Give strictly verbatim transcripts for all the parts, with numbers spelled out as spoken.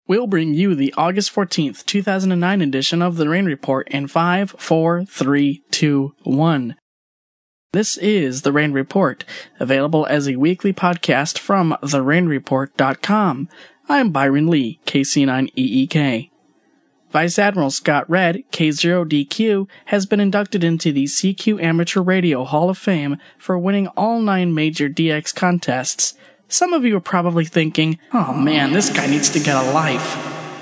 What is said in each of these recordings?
We'll bring you the August fourteenth, two thousand nine edition of The Rain Report in five, four, three, two, one. This is The Rain Report, available as a weekly podcast from the rain report dot com. I'm Byron Lee, K C nine E E K. Vice Admiral Scott Redd, K zero D Q, has been inducted into the C Q Amateur Radio Hall of Fame for winning all nine major D X contests. Some of you are probably thinking, oh man, this guy needs to get a life.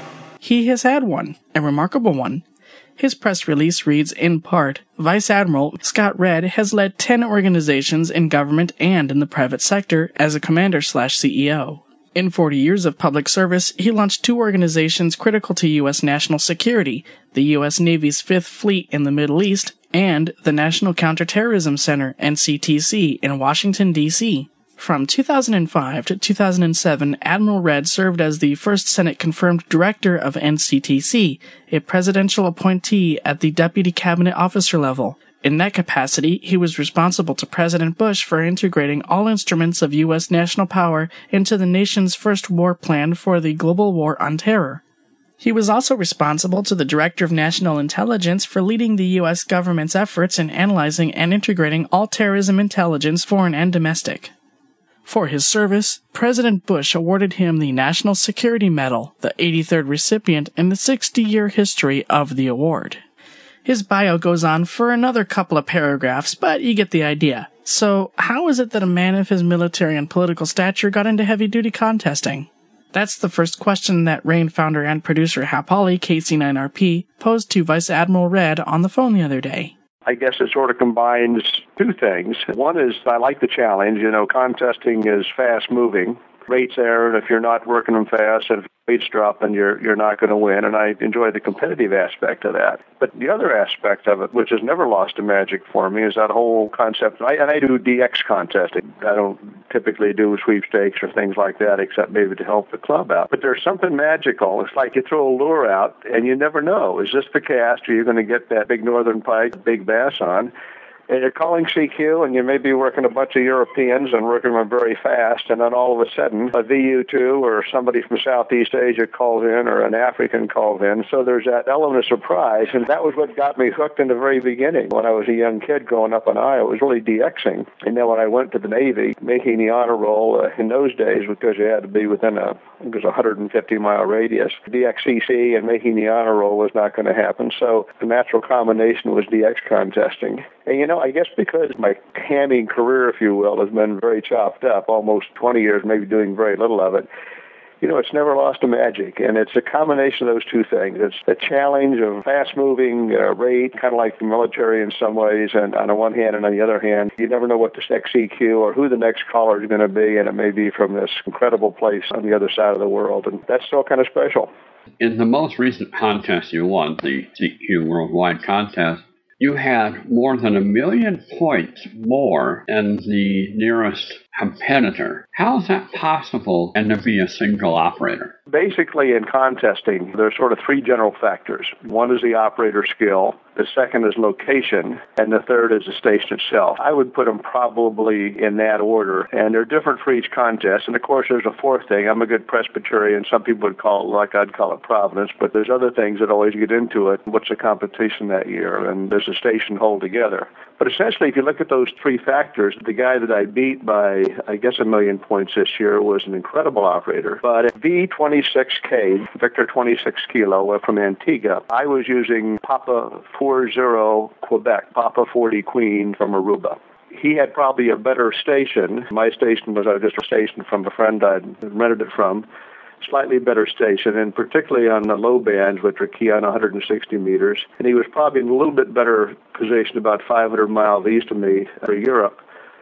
He has had one, a remarkable one. His press release reads, in part, Vice Admiral Scott Redd has led ten organizations in government and in the private sector as a commander slash C E O. In forty years of public service, he launched two organizations critical to U S national security, the U S Navy's Fifth Fleet in the Middle East and the National Counterterrorism Center, N C T C, in Washington, D C From two thousand five to two thousand seven, Admiral Redd served as the first Senate-confirmed director of N C T C, a presidential appointee at the deputy cabinet officer level. In that capacity, he was responsible to President Bush for integrating all instruments of U S national power into the nation's first war plan for the global war on terror. He was also responsible to the Director of National Intelligence for leading the U S government's efforts in analyzing and integrating all terrorism intelligence, foreign and domestic. For his service, President Bush awarded him the National Security Medal, the eighty-third recipient in the sixty-year history of the award. His bio goes on for another couple of paragraphs, but you get the idea. So, how is it that a man of his military and political stature got into heavy-duty contesting? That's the first question that Rain founder and producer Hap Hawley, K C nine R P, posed to Vice Admiral Redd on the phone the other day. I guess it sort of combines two things. One is I like the challenge. You know, contesting is fast-moving. Rates there, and if you're not working them fast, and if rates drop, then you're you're not going to win. And I enjoy the competitive aspect of that. But the other aspect of it, which has never lost a magic for me, is that whole concept. I, and I do D X contesting. I don't typically do sweepstakes or things like that, except maybe to help the club out. But there's something magical. It's like you throw a lure out, and you never know. Is this the cast? Are you going to get that big northern pike, big bass on? And you're calling C Q, and you may be working a bunch of Europeans and working them very fast, and then all of a sudden, a V U two or somebody from Southeast Asia calls in, or an African calls in. So there's that element of surprise, and that was what got me hooked in the very beginning. When I was a young kid growing up in Iowa, it was really DXing. And then when I went to the Navy, making the honor roll uh, in those days, because you had to be within a, I think it was a one hundred fifty mile radius, D X C C and making the honor roll was not going to happen. So the natural combination was D X contesting. And, you know, I guess because my hamming career, if you will, has been very chopped up, almost twenty years, maybe doing very little of it, you know, it's never lost a magic. And it's a combination of those two things. It's the challenge of fast-moving uh, rate, kind of like the military in some ways, and on the one hand, and on the other hand, you never know what the next C Q or who the next caller is going to be, and it may be from this incredible place on the other side of the world. And that's still kind of special. In the most recent contest you won, the C Q Worldwide Contest, you had more than a million points more than the nearest competitor. How is that possible and to be a single operator? Basically, in contesting, there's sort of three general factors. One is the operator skill, the second is location, and the third is the station itself. I would put them probably in that order, and they're different for each contest. And of course, there's a fourth thing. I'm a good Presbyterian. Some people would call it, like I'd call it, Providence, but there's other things that always get into it. What's the competition that year? And there's a station hold together. But essentially, if you look at those three factors, the guy that I beat by, I guess, a million points this year was an incredible operator. But at V twenty-six K, Victor twenty-six Kilo from Antigua, I was using Papa four zero Quebec, Papa forty Queen from Aruba. He had probably a better station. My station was just a station from a friend I'd rented it from. Slightly better station, and particularly on the low bands, which are key on one hundred sixty meters. And he was probably in a little bit better position about five hundred miles east of me for Europe.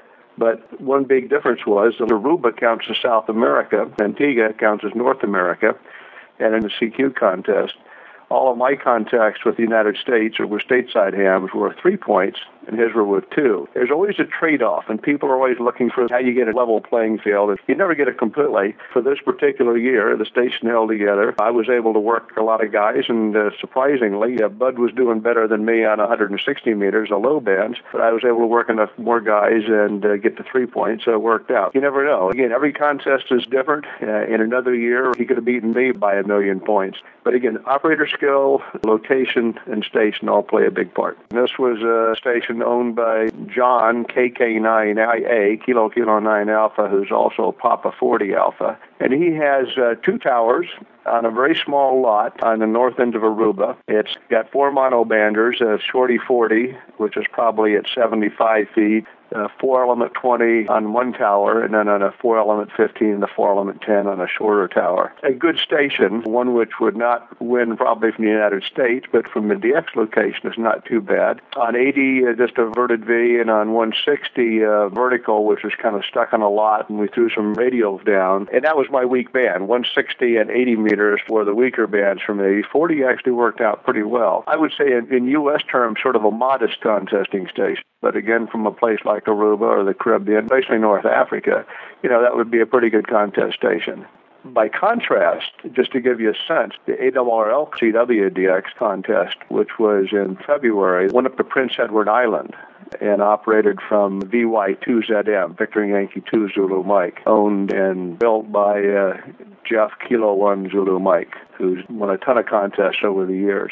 But one big difference was that Aruba counts as South America, Antigua counts as North America, and in the C Q contest, all of my contacts with the United States or with stateside hams were three points, and his were with two. There's always a trade-off, and people are always looking for how you get a level playing field. You never get it completely. For this particular year, the station held together. I was able to work a lot of guys, and uh, surprisingly, uh, Bud was doing better than me on one hundred sixty meters, a low band, but I was able to work enough more guys and uh, get to three points, so it worked out. You never know. Again, every contest is different. Uh, in another year, he could have beaten me by a million points. But again, operator skill, location, and station all play a big part. This was a station owned by John, K K nine I A, Kilo Kilo nine Alpha, who's also Papa forty Alpha. And he has uh, two towers on a very small lot on the north end of Aruba. It's got four monobanders, a Shorty forty, which is probably at seventy-five feet, a four-element twenty on one tower, and then on a four-element fifteen, the four-element ten on a shorter tower. A good station, one which would not win probably from the United States, but from the D X location is not too bad. On eighty, uh, just a verted V, and on one sixty, uh, vertical, which was kind of stuck on a lot, and we threw some radials down. And that was my weak band. one sixty and eighty meters were the weaker bands for me. forty actually worked out pretty well. I would say in, in U S terms, sort of a modest contesting station. But again, from a place like Aruba or the Caribbean, basically North Africa, you know, that would be a pretty good contest station. By contrast, just to give you a sense, the A R R L C W D X contest, which was in February, went up to Prince Edward Island and operated from V Y two Z M, Victor Yankee two Zulu Mike, owned and built by uh, Jeff Kilo one Zulu Mike, who's won a ton of contests over the years.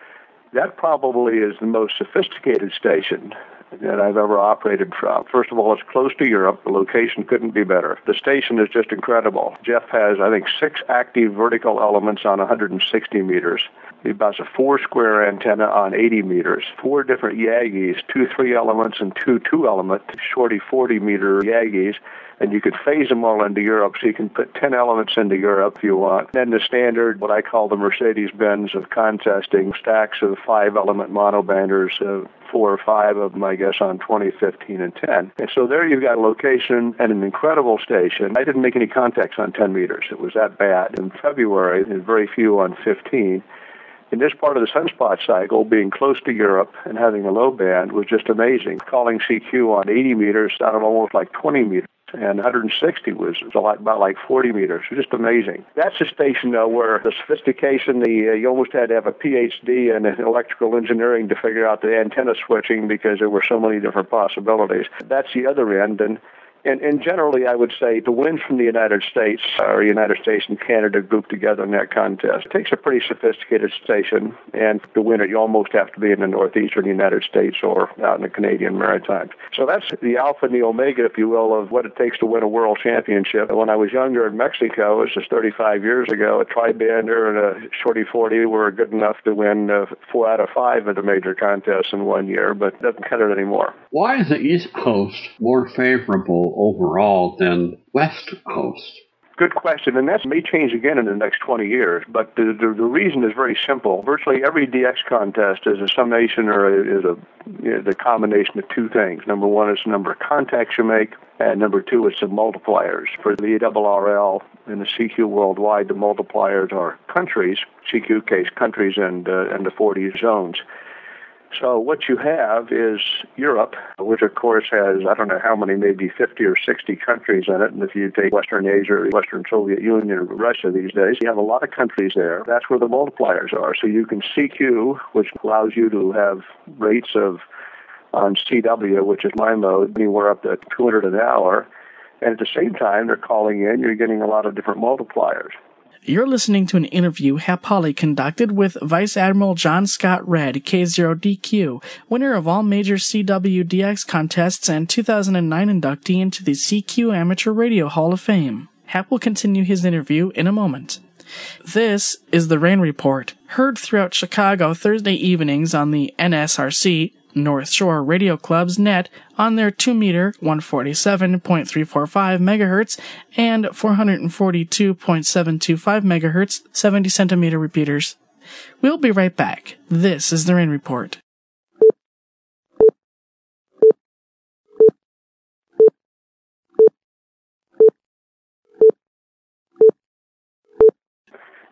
That probably is the most sophisticated station that I've ever operated from. First of all, it's close to Europe. The location couldn't be better. The station is just incredible. Jeff has, I think, six active vertical elements on one hundred sixty meters. He has a four-square antenna on eighty meters, four different Yagis, two three-elements and two two-element, Shorty forty-meter Yagis, and you could phase them all into Europe, so you can put ten elements into Europe if you want. Then the standard, what I call the Mercedes-Benz of contesting, stacks of five-element monobanders, uh, four or five of them, I guess, on twenty, fifteen, and ten. And so there you've got a location and an incredible station. I didn't make any contacts on ten meters. It was that bad. In February, and very few on fifteen. In this part of the sunspot cycle, being close to Europe and having a low band was just amazing. Calling C Q on eighty meters sounded almost like twenty meters. And one hundred sixty was, was a lot, about like forty meters. It was just amazing. That's a station, though, where the sophistication, the uh, you almost had to have a P H D in electrical engineering to figure out the antenna switching because there were so many different possibilities. That's the other end. And And, and generally, I would say to win from the United States or United States and Canada grouped together in that contest, it takes a pretty sophisticated station. And to win it, you almost have to be in the northeastern United States or out in the Canadian Maritimes. So that's the alpha and the omega, if you will, of what it takes to win a world championship. When I was younger in Mexico, this is thirty-five years ago, a tri-bander and a Shorty forty were good enough to win uh, four out of five of the major contests in one year, but it doesn't cut it anymore. Why is the East Coast more favorable overall than West Coast? Good question, and that may change again in the next twenty years, but the, the, the reason is very simple. Virtually every D X contest is a summation or a, is a you know, the combination of two things. Number one is the number of contacts you make, and number two is the multipliers. For the A R R L and the C Q worldwide, the multipliers are countries, C Q case countries and, uh, and the forty zones. So what you have is Europe, which of course has, I don't know how many, maybe fifty or sixty countries in it. And if you take Western Asia, Western Soviet Union, or Russia these days, you have a lot of countries there. That's where the multipliers are. So you can C Q, which allows you to have rates of, on C W, which is my mode, anywhere up to two hundred an hour. And at the same time, they're calling in, you're getting a lot of different multipliers. You're listening to an interview Hapali conducted with Vice Admiral John Scott Redd, K zero D Q, winner of all major C W D X contests and two thousand nine inductee into the C Q Amateur Radio Hall of Fame. Hap will continue his interview in a moment. This is the Rain Report, heard throughout Chicago Thursday evenings on the N S R C, North Shore Radio Club's net on their two meter one forty-seven point three four five megahertz and four forty-two point seven two five megahertz seventy centimeter repeaters. We'll be right back. This is the Rain Report.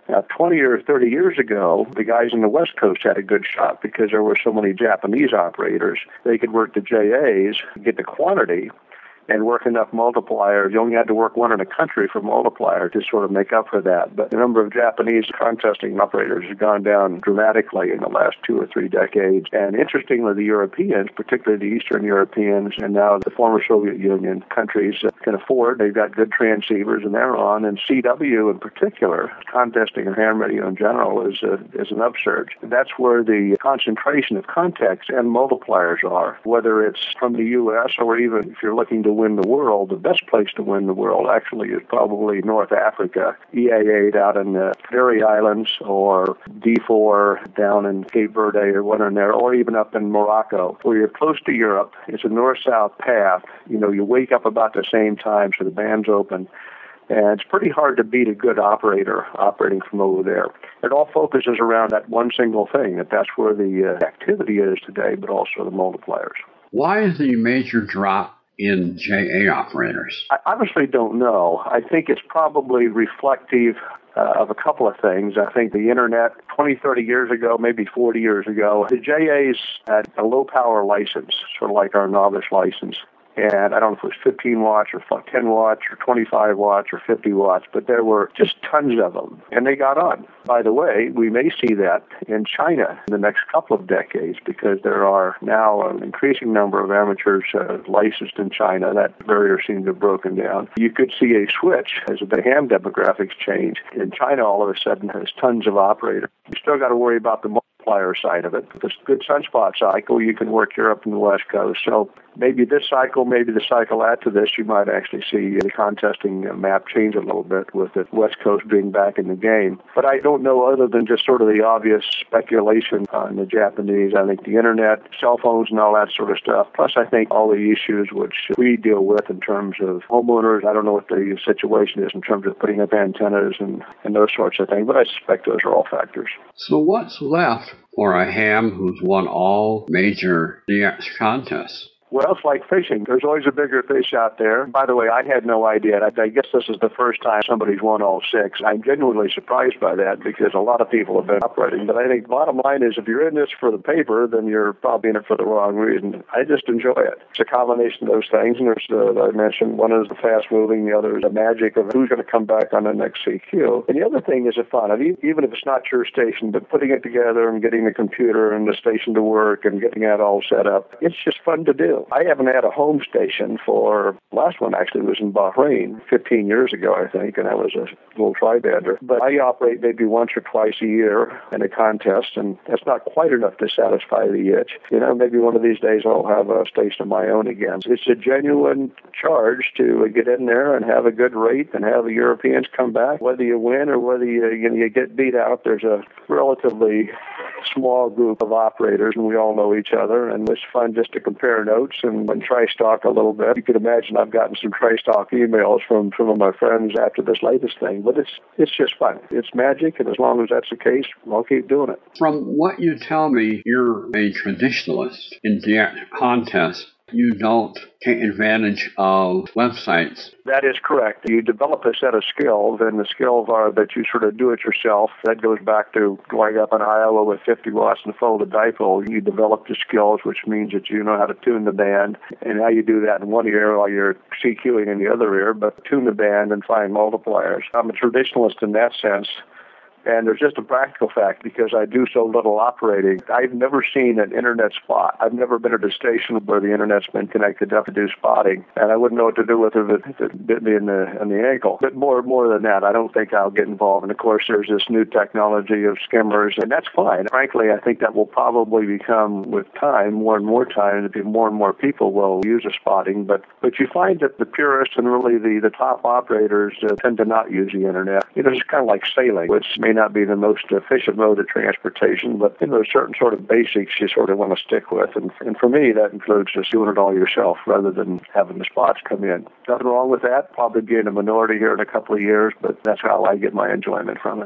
Now, twenty or thirty years ago, the guys in the West Coast had a good shot because there were so many Japanese operators. They could work the J As, get the quantity, and work enough multipliers. You only had to work one in a country for multiplier to sort of make up for that. But the number of Japanese contesting operators has gone down dramatically in the last two or three decades. And interestingly, the Europeans, particularly the Eastern Europeans, and now the former Soviet Union countries can afford. They've got good transceivers, and they're on. And C W in particular, contesting and ham radio in general, is, a, is an upsurge. That's where the concentration of contacts and multipliers are, whether it's from the U S or even if you're looking to win the world, the best place to win the world actually is probably North Africa, E A eight out in the Canary Islands, or D four down in Cape Verde or one in there, or even up in Morocco, where you're close to Europe. It's a north-south path. You know, you wake up about the same time, so the band's open. And it's pretty hard to beat a good operator operating from over there. It all focuses around that one single thing, that that's where the uh, activity is today, but also the multipliers. Why is the major drop in J A operators? I honestly don't know. I think it's probably reflective uh, of a couple of things. I think the internet twenty, thirty years ago, maybe forty years ago, the J As had a low power license, sort of like our novice license. And I don't know if it was fifteen watts or ten watts or twenty-five watts or fifty watts, but there were just tons of them, and they got on. By the way, we may see that in China in the next couple of decades because there are now an increasing number of amateurs uh, licensed in China. That barrier seems to have broken down. You could see a switch as the ham demographics change. In China, all of a sudden, has tons of operators. You still got to worry about the multiplier side of it. This good sunspot cycle, you can work Europe and the West Coast. So maybe this cycle, maybe the cycle after this, you might actually see the contesting map change a little bit with the West Coast being back in the game. But I don't know other than just sort of the obvious speculation on the Japanese. I think the internet, cell phones and all that sort of stuff. Plus, I think all the issues which we deal with in terms of homeowners. I don't know what the situation is in terms of putting up antennas and, and those sorts of things, but I suspect those are all factors. So what's left for a ham who's won all major D X contests? Well, it's like fishing. There's always a bigger fish out there. By the way, I had no idea. I, I guess this is the first time somebody's won all six. I'm genuinely surprised by that because a lot of people have been operating. But I think the bottom line is if you're in this for the paper, then you're probably in it for the wrong reason. I just enjoy it. It's a combination of those things. And there's, uh, I mentioned, one is the fast-moving, the other is the magic of who's going to come back on the next C Q. And the other thing is the fun. I mean, even if it's not your station, but putting it together and getting the computer and the station to work and getting that all set up, it's just fun to do. I haven't had a home station for, last one actually was in Bahrain fifteen years ago, I think, and that was a little tri-bander. But I operate maybe once or twice a year in a contest, and that's not quite enough to satisfy the itch. You know, maybe one of these days I'll have a station of my own again. It's a genuine charge to get in there and have a good rate and have the Europeans come back. Whether you win or whether you, you, know, you get beat out, there's a relatively small group of operators, and we all know each other, and it's fun just to compare notes and, and tri-stock a little bit. You can imagine I've gotten some tri-stock emails from some of my friends after this latest thing, but it's it's just fun. It's magic, and as long as that's the case, I'll keep doing it. From what you tell me, you're a traditionalist in the contest. You don't take advantage of websites. That is correct. You develop a set of skills, and the skills are that you sort of do it yourself. That goes back to growing up in Iowa with fifty watts and folded dipole. You develop the skills, which means that you know how to tune the band, and how you do that in one ear while you're CQing in the other ear, but tune the band and find multipliers. I'm a traditionalist in that sense. And there's just a practical fact, because I do so little operating. I've never seen an internet spot. I've never been at a station where the internet's been connected up to do spotting, and I wouldn't know what to do with it if it bit me in the in the ankle. But more more than that, I don't think I'll get involved. And of course, there's this new technology of skimmers, and that's fine. Frankly, I think that will probably become, with time, more and more time, that more and more people will use a spotting. But but you find that the purists and really the, the top operators uh, tend to not use the internet. You know, it's kind of like sailing, which may not be the most efficient mode of transportation, but you know, certain sort of basics you sort of want to stick with. And, and for me, that includes just doing it all yourself rather than having the spots come in. Nothing wrong with that. Probably be in a minority here in a couple of years, but that's how I get my enjoyment from it.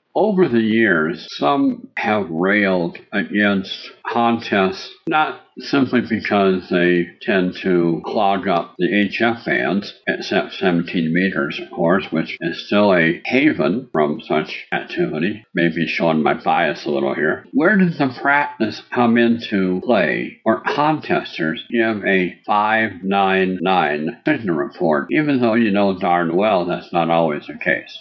Over the years, some have railed against contests, not simply because they tend to clog up the H F bands, except seventeen meters, of course, which is still a haven from such activity. Maybe showing my bias a little here. Where does the practice come into play, or contesters give a five nine nine signal report, even though you know darn well that's not always the case?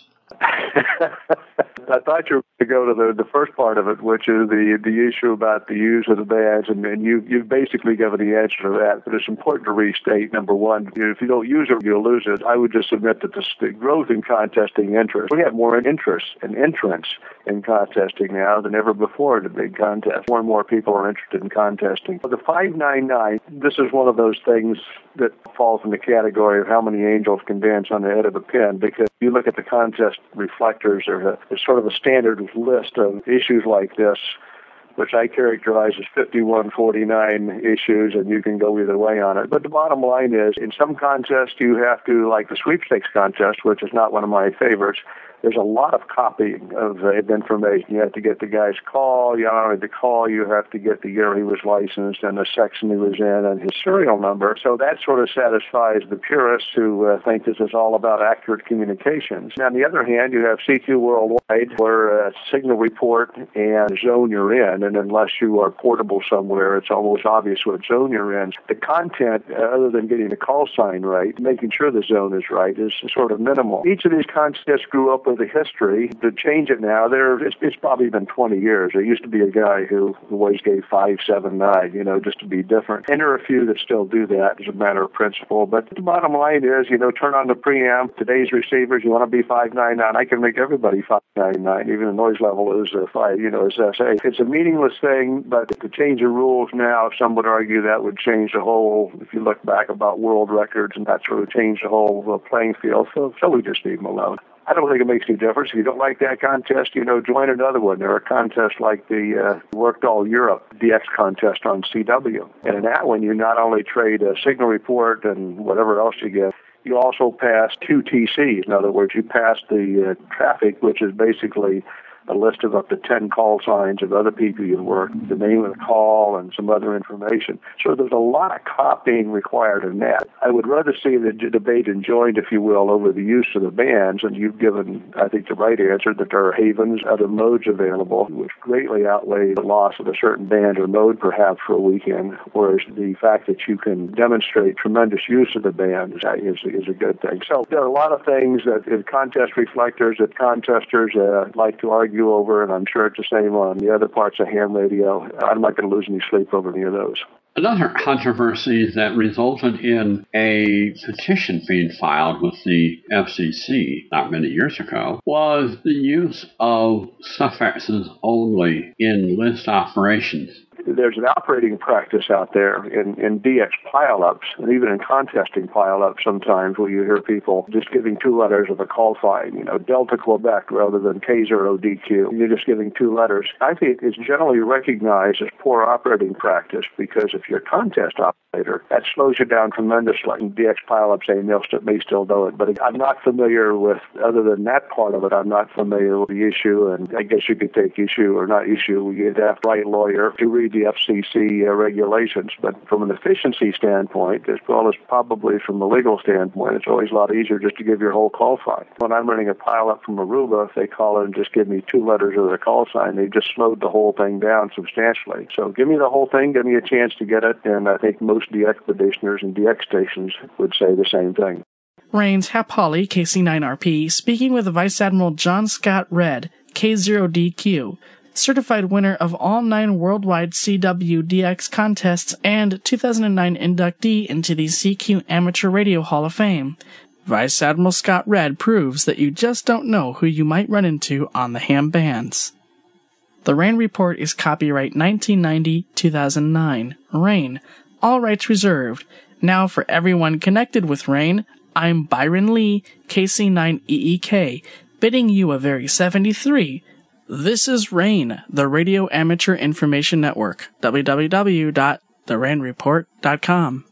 I thought you were going to go to the, the first part of it, which is the the issue about the use of the bands, and, and you, you've basically given the answer to that. But it's important to restate, number one, if you don't use it, you'll lose it. I would just submit that the, the growth in contesting interest, we have more interest and entrance in contesting now than ever before in a big contest. More and more people are interested in contesting. The five nine nine, this is one of those things that falls in the category of how many angels can dance on the head of a pin, because you look at the contest reflectors, or there's sort of a standard list of issues like this, which I characterize as fifty-one forty-nine issues, and you can go either way on it. But the bottom line is, in some contests, you have to, like the sweepstakes contest, which is not one of my favorites, there's a lot of copying of uh, information. You have to get the guy's call, you don't have to call, you have to get the year he was licensed and the section he was in and his serial number. So that sort of satisfies the purists who uh, think this is all about accurate communications. Now, on the other hand, you have C Q Worldwide, where uh, signal report and zone you're in, and unless you are portable somewhere, it's almost obvious what zone you're in. The content, uh, other than getting the call sign right, making sure the zone is right, is sort of minimal. Each of these contests grew up with the history. To change it now, there it's, it's probably been twenty years. There used to be a guy who always gave five seven nine, you know, just to be different. And there are a few that still do that as a matter of principle. But the bottom line is, you know, turn on the preamp. Today's receivers, you want to be five nine nine. I can make everybody five nine nine. Even the noise level is uh, five, you know, is S A. It's a meaningless thing, but to change the rules now, some would argue that would change the whole, if you look back about world records, and that sort of change the whole uh, playing field. So, so we just leave them alone. I don't think it makes any difference. If you don't like that contest, you know, join another one. There are contests like the uh, Worked All Europe D X contest on C W. And in that one, you not only trade a signal report and whatever else you get, you also pass two T Cs. In other words, you pass the uh, traffic, which is basically a list of up to ten call signs of other people you've worked, the name of the call, and some other information. So there's a lot of copying required in that. I would rather see the debate enjoined, if you will, over the use of the bands, and you've given, I think, the right answer, that there are havens, other modes available, which greatly outweigh the loss of a certain band or mode, perhaps, for a weekend, whereas the fact that you can demonstrate tremendous use of the bands is, is a good thing. So there are a lot of things that in contest reflectors that contesters uh, like to argue over, and I'm sure it's the same on the other parts of ham radio. I'm not going to lose any sleep over any of those. Another controversy that resulted in a petition being filed with the F C C not many years ago was the use of suffixes only in list operations. There's an operating practice out there in, in D X pileups, and even in contesting pileups sometimes, where you hear people just giving two letters of a call sign, you know, Delta Quebec rather than K zero D Q. You're just giving two letters. I think it's generally recognized as poor operating practice, because if you're a contest operator, that slows you down tremendously. In D X pileups, they may still do it, but I'm not familiar with, other than that part of it, I'm not familiar with the issue, and I guess you could take issue or not issue. You'd have to write a lawyer to read the F C C uh, regulations. But from an efficiency standpoint, as well as probably from a legal standpoint, it's always a lot easier just to give your whole call sign. When I'm running a pileup from Aruba, if they call it and just give me two letters of the call sign, they just slowed the whole thing down substantially. So give me the whole thing, give me a chance to get it, and I think most D X petitioners and D X stations would say the same thing. Raines Hap Hawley, K C nine R P, speaking with Vice Admiral John Scott Redd, K zero D Q, certified winner of all nine worldwide C W D X contests and two thousand nine inductee into the C Q Amateur Radio Hall of Fame. Vice Admiral Scott Redd proves that you just don't know who you might run into on the ham bands. The RAIN Report is copyright nineteen ninety to two thousand nine. RAIN. All rights reserved. Now for everyone connected with RAIN, I'm Byron Lee, K C nine E E K, bidding you a very seventy-three. This is RAIN, the Radio Amateur Information Network, w w w dot the rain report dot com.